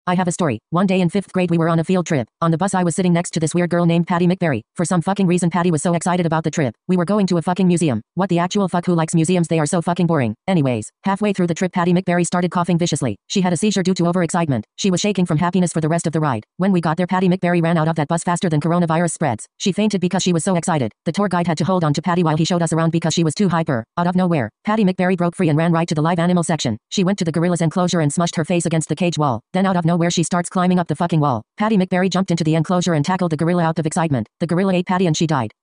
I have a story. One day in 5th grade we were on a field trip. On the bus I was sitting next to this weird girl named Patty McBerry. For some fucking reason Patty was so excited about the trip. We were going to a fucking museum. What the actual fuck, who likes museums? They are so fucking boring. Anyways, halfway through the trip Patty McBerry started coughing viciously. She had a seizure due to overexcitement. She was shaking from happiness for the rest of the ride. When we got there Patty McBerry ran out of that bus faster than coronavirus spreads. She fainted because she was so excited. The tour guide had to hold on to Patty while he showed us around because she was too hyper. Out of nowhere, Patty McBerry broke free and ran right to the live animal section. She went to the gorilla's enclosure and smushed her face against the cage wall. Then out of nowhere she starts climbing up the fucking wall. Patty McBerry jumped into the enclosure and tackled the gorilla out of excitement. The gorilla ate Patty and she died.